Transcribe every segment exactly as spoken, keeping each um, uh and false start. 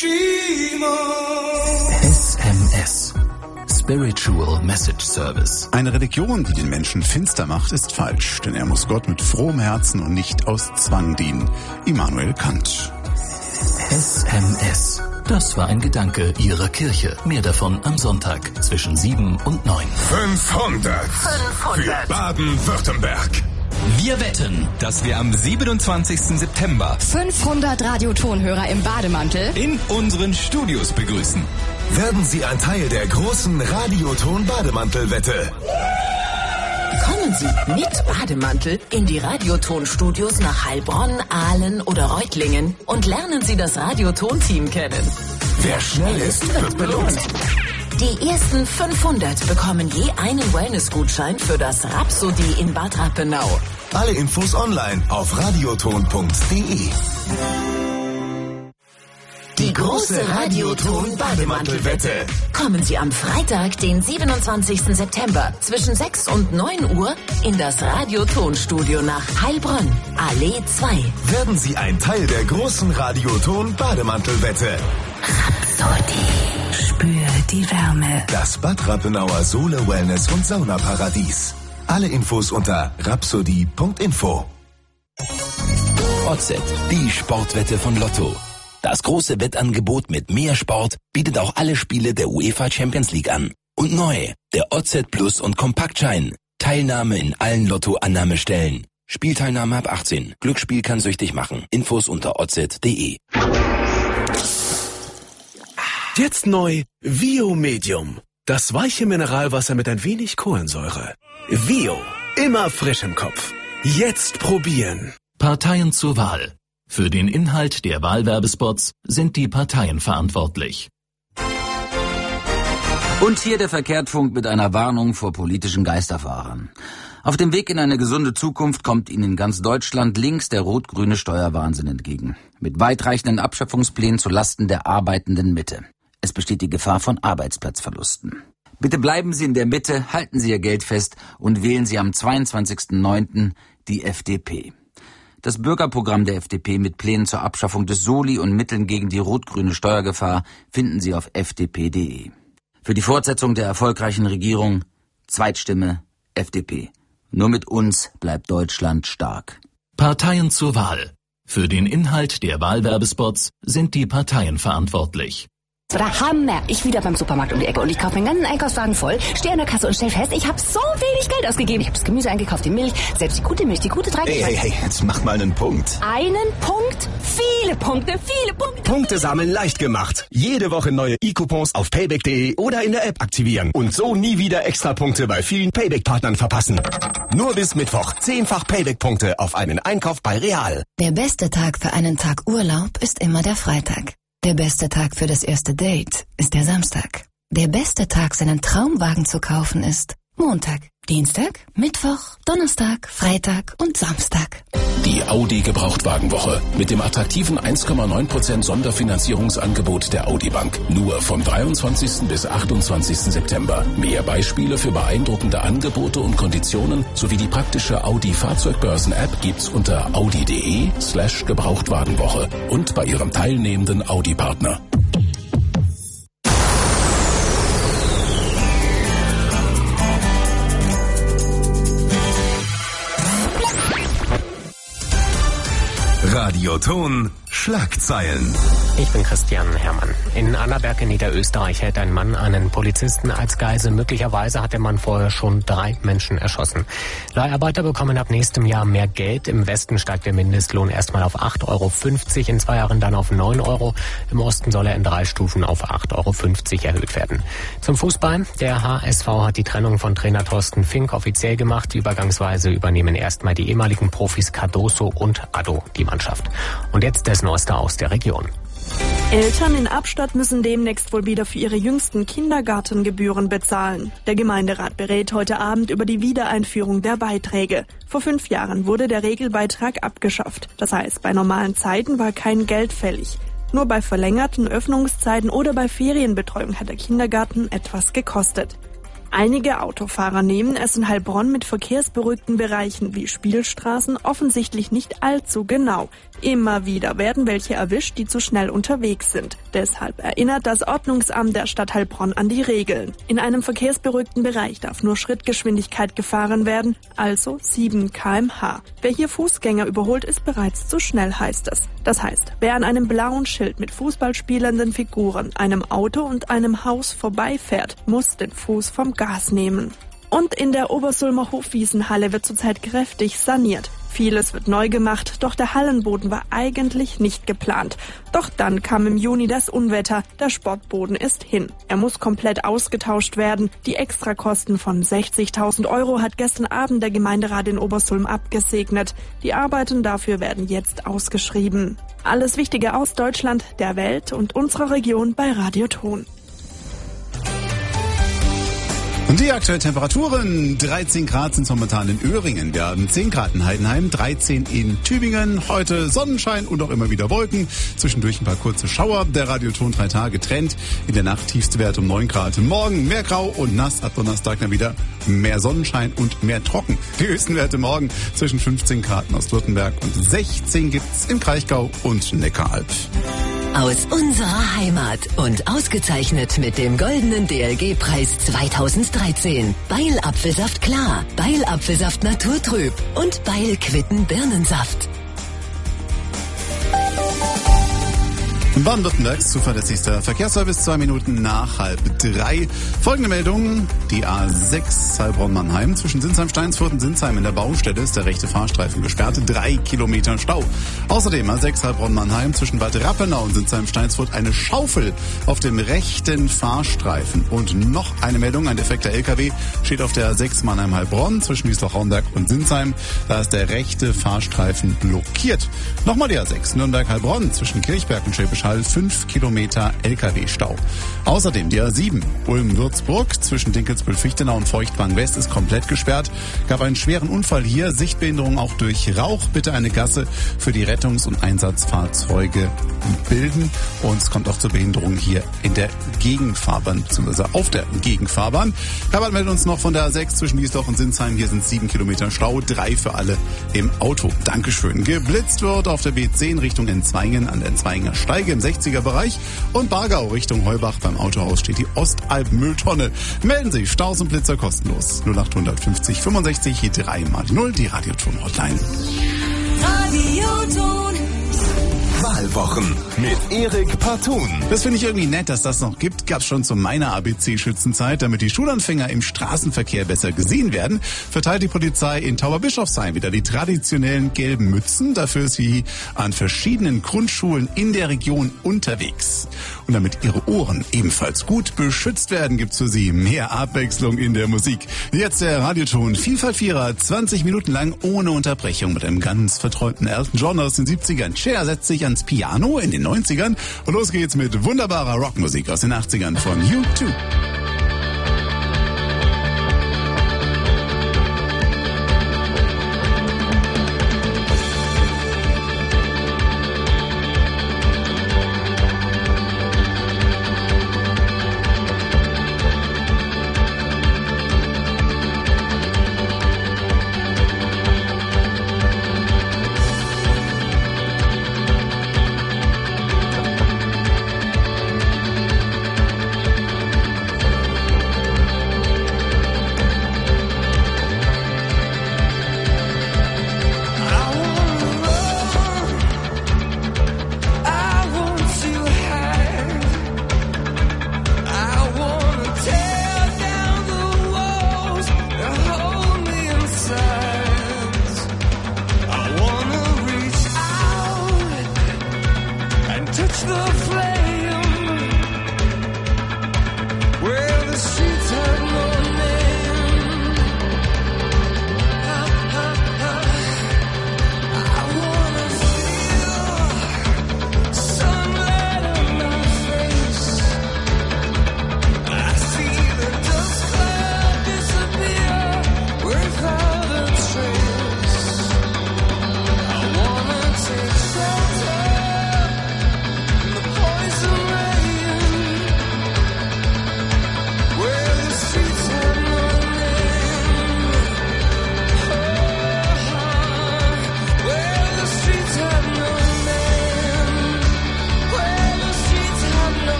S M S. Spiritual Message Service. Eine Religion, die den Menschen finster macht, ist falsch, denn er muss Gott mit frohem Herzen und nicht aus Zwang dienen. Immanuel Kant. S M S. Das war ein Gedanke Ihrer Kirche. Mehr davon am Sonntag zwischen sieben und neun. fünfhundert. fünfhundert. Für Baden-Württemberg. Wir wetten, dass wir am siebenundzwanzigsten September fünfhundert Radiotonhörer im Bademantel in unseren Studios begrüßen. Werden Sie ein Teil der großen Radioton-Bademantel-Wette? Kommen Sie mit Bademantel in die Radioton-Studios nach Heilbronn, Aalen oder Reutlingen und lernen Sie das Radioton-Team kennen. Wer schnell ist, wird belohnt. Die ersten fünfhundert bekommen je einen Wellness-Gutschein für das Rhapsody in Bad Rappenau. Alle Infos online auf radioton punkt de. Die große Radioton-Bademantel-Wette. Kommen Sie am Freitag, den siebenundzwanzigsten September zwischen sechs und neun Uhr in das Radioton-Studio nach Heilbronn, Allee zwei. Werden Sie ein Teil der großen Radioton-Bademantel-Wette. Rhapsody. Spür die Wärme. Das Bad Rappenauer Sohle Wellness und Saunaparadies. Alle Infos unter rhapsody punkt info. O Z, die Sportwette von Lotto. Das große Wettangebot mit mehr Sport bietet auch alle Spiele der UEFA Champions League an. Und neu, der O Z Plus und Kompaktschein. Teilnahme in allen Lotto-Annahmestellen. Spielteilnahme ab achtzehn. Glücksspiel kann süchtig machen. Infos unter o z punkt de. Jetzt neu Vio Medium. Das weiche Mineralwasser mit ein wenig Kohlensäure. Vio. Immer frisch im Kopf. Jetzt probieren. Parteien zur Wahl. Für den Inhalt der Wahlwerbespots sind die Parteien verantwortlich. Und hier der Verkehrtfunk mit einer Warnung vor politischen Geisterfahrern. Auf dem Weg in eine gesunde Zukunft kommt Ihnen in ganz Deutschland links der rot-grüne Steuerwahnsinn entgegen. Mit weitreichenden Abschaffungsplänen zu Lasten der arbeitenden Mitte. Es besteht die Gefahr von Arbeitsplatzverlusten. Bitte bleiben Sie in der Mitte, halten Sie Ihr Geld fest und wählen Sie am zweiundzwanzigsten neunten die F D P. Das Bürgerprogramm der F D P mit Plänen zur Abschaffung des Soli und Mitteln gegen die rot-grüne Steuergefahr finden Sie auf f d p punkt de. Für die Fortsetzung der erfolgreichen Regierung Zweitstimme F D P. Nur mit uns bleibt Deutschland stark. Parteien zur Wahl. Für den Inhalt der Wahlwerbespots sind die Parteien verantwortlich. Oder Hammer. Ich wieder beim Supermarkt um die Ecke und ich kaufe meinen ganzen Einkaufswagen voll, stehe an der Kasse und stell fest, ich habe so wenig Geld ausgegeben. Ich habe das Gemüse eingekauft, die Milch, selbst die gute Milch, die gute drei. Hey, hey, hey, jetzt mach mal einen Punkt. Einen Punkt? Viele Punkte, viele Punkte. Punkte sammeln leicht gemacht. Jede Woche neue E-Coupons auf payback punkt de oder in der App aktivieren. Und so nie wieder extra Punkte bei vielen Payback-Partnern verpassen. Nur bis Mittwoch. Zehnfach Payback-Punkte auf einen Einkauf bei Real. Der beste Tag für einen Tag Urlaub ist immer der Freitag. Der beste Tag für das erste Date ist der Samstag. Der beste Tag, seinen Traumwagen zu kaufen, ist Montag, Dienstag, Mittwoch, Donnerstag, Freitag und Samstag. Die Audi Gebrauchtwagenwoche mit dem attraktiven eins Komma neun Prozent Sonderfinanzierungsangebot der Audi Bank. Nur vom dreiundzwanzigsten bis achtundzwanzigsten September. Mehr Beispiele für beeindruckende Angebote und Konditionen sowie die praktische Audi Fahrzeugbörsen-App gibt's unter audi punkt de slash Gebrauchtwagenwoche und bei Ihrem teilnehmenden Audi-Partner. Radioton Schlagzeilen. Ich bin Christian Herrmann. In Annaberg in Niederösterreich hält ein Mann einen Polizisten als Geisel. Möglicherweise hat der Mann vorher schon drei Menschen erschossen. Leiharbeiter bekommen ab nächstem Jahr mehr Geld. Im Westen steigt der Mindestlohn erstmal auf acht Euro fünfzig, in zwei Jahren dann auf neun Euro. Im Osten soll er in drei Stufen auf acht Euro fünfzig erhöht werden. Zum Fußball. Der H S V hat die Trennung von Trainer Thorsten Fink offiziell gemacht. Übergangsweise übernehmen erstmal die ehemaligen Profis Cardoso und Addo die Mannschaft. Und jetzt das Neueste aus der Region. Eltern in Abstadt müssen demnächst wohl wieder für ihre jüngsten Kindergartengebühren bezahlen. Der Gemeinderat berät heute Abend über die Wiedereinführung der Beiträge. Vor fünf Jahren wurde der Regelbeitrag abgeschafft. Das heißt, bei normalen Zeiten war kein Geld fällig. Nur bei verlängerten Öffnungszeiten oder bei Ferienbetreuung hat der Kindergarten etwas gekostet. Einige Autofahrer nehmen es in Heilbronn mit verkehrsberuhigten Bereichen wie Spielstraßen offensichtlich nicht allzu genau. Immer wieder werden welche erwischt, die zu schnell unterwegs sind. Deshalb erinnert das Ordnungsamt der Stadt Heilbronn an die Regeln. In einem verkehrsberuhigten Bereich darf nur Schrittgeschwindigkeit gefahren werden, also sieben Kilometer pro Stunde. Wer hier Fußgänger überholt, ist bereits zu schnell, heißt es. Das heißt, wer an einem blauen Schild mit fußballspielenden Figuren, einem Auto und einem Haus vorbeifährt, muss den Fuß vom Gas nehmen. Und in der Obersulmer Hofwiesenhalle wird zurzeit kräftig saniert. Vieles wird neu gemacht, doch der Hallenboden war eigentlich nicht geplant. Doch dann kam im Juni das Unwetter, der Sportboden ist hin. Er muss komplett ausgetauscht werden. Die Extrakosten von sechzigtausend Euro hat gestern Abend der Gemeinderat in Obersulm abgesegnet. Die Arbeiten dafür werden jetzt ausgeschrieben. Alles Wichtige aus Deutschland, der Welt und unserer Region bei Radio Ton. Und die aktuellen Temperaturen, dreizehn Grad sind momentan in Öhringen, wir haben zehn Grad in Heidenheim, dreizehn in Tübingen, heute Sonnenschein und auch immer wieder Wolken, zwischendurch ein paar kurze Schauer, der Radioton drei Tage trennt, in der Nacht tiefste Wert um neun Grad, morgen mehr grau und nass, ab Donnerstag dann wieder mehr Sonnenschein und mehr trocken. Die höchsten Werte morgen zwischen fünfzehn Grad in Ostwürttemberg und sechzehn gibt's im Kraichgau und Neckaralb. Aus unserer Heimat und ausgezeichnet mit dem goldenen D L G-Preis zweitausenddreizehn. Beil Apfelsaft klar, Beil Apfelsaft naturtrüb und Beil Quitten Birnensaft. Baden-Württembergs zuverlässigster Verkehrsservice, zwei Minuten nach halb drei. Folgende Meldung, die A sechs Heilbronn-Mannheim zwischen Sinsheim-Steinsfurt und Sinsheim in der Baustelle ist der rechte Fahrstreifen gesperrt, drei Kilometer Stau. Außerdem A sechs Heilbronn-Mannheim zwischen Bad Rappenau und Sinsheim-Steinsfurt eine Schaufel auf dem rechten Fahrstreifen. Und noch eine Meldung, ein defekter L K W steht auf der A sechs Mannheim-Heilbronn zwischen Wiesloch-Raumberg und Sinsheim. Da ist der rechte Fahrstreifen blockiert. Nochmal die A sechs Nürnberg-Heilbronn zwischen Kirchberg und Schwäbisch Hall fünf Kilometer L K W-Stau. Außerdem die A sieben Ulm-Würzburg zwischen Dinkelsbühl-Fichtenau und Feuchtwang West ist komplett gesperrt. Gab einen schweren Unfall hier, Sichtbehinderung auch durch Rauch. Bitte eine Gasse für die Rettungs- und Einsatzfahrzeuge bilden. Und es kommt auch zur Behinderung hier in der Gegenfahrbahn, beziehungsweise auf der Gegenfahrbahn. Herbert meldet uns noch von der A sechs zwischen Wiesloch und Sinsheim. Hier sind sieben Kilometer Stau, drei für alle im Auto. Dankeschön. Geblitzt wird auf der B zehn Richtung Enzweigen an der Enzweiger Steige im sechziger Bereich und Bargau Richtung Heubach. Beim Autohaus steht die Ostalb-Mülltonne. Melden Sie Staus und Blitzer kostenlos. null acht fünfzig fünfundsechzig drei mal null, die Radioton-Hotline. Radioton. Wahlwochen mit Erik Parton. Das finde ich irgendwie nett, dass das noch gibt. Gab's schon zu meiner A B C-Schützenzeit. Damit die Schulanfänger im Straßenverkehr besser gesehen werden, verteilt die Polizei in Tauberbischofsheim wieder die traditionellen gelben Mützen. Dafür ist sie an verschiedenen Grundschulen in der Region unterwegs. Und damit ihre Ohren ebenfalls gut beschützt werden, gibt's für sie mehr Abwechslung in der Musik. Jetzt der Radioton Vielfalt-Vierer, zwanzig Minuten lang ohne Unterbrechung mit einem ganz verträumten Elton John aus den siebzigern. Cher setzt sich ans Piano in den neunzigern und los geht's mit wunderbarer Rockmusik aus den achtzigern von U zwei.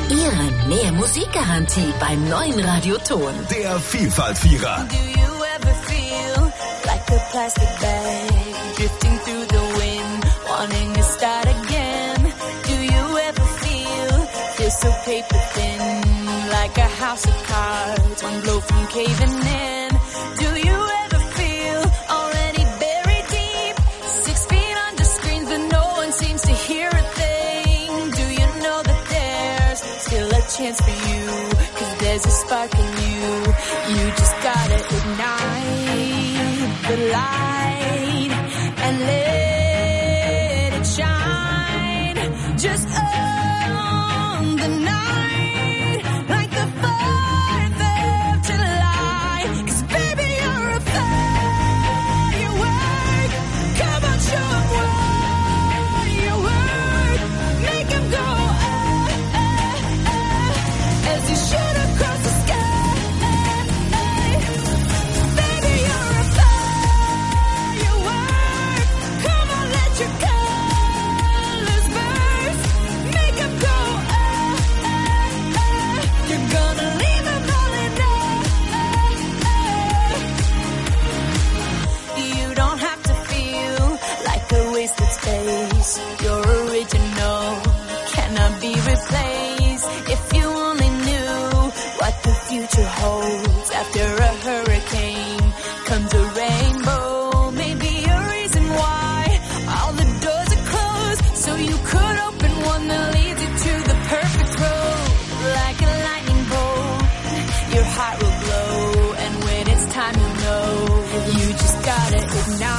Ihre mehr Musikgarantie beim neuen Radioton. Der Vielfaltvierer. Do you ever feel like a plastic bag drifting through the wind, wanting to start again? Do you ever feel, feel so paper thin, like a house of cards, one blow from caving in? Do you ever feel already buried deep, six feet under screens, but no one seems to hear a thing? Do you know that there's still a chance for you, 'cause there's a spark in you. You just gotta ignite the light and let it shine. Just on the night, like the fourth of July. 'Cause baby, you're a firework. Come on, show 'em what you work. Make 'em go ah, ah, ah, as you shoot across the sky. Baby, you're a firework. Come on, let your colors burst. Make 'em go ah, ah, ah. You're gonna leave 'em all in ah. You don't have to feel like a wasted space. You're original, cannot be replaced. If you only knew what the future holds. After a hurricane comes a rainbow. Maybe a reason why all the doors are closed, so you could open one that leads you to the perfect road. Like a lightning bolt, your heart will glow, and when it's time, you'll know. You just gotta ignite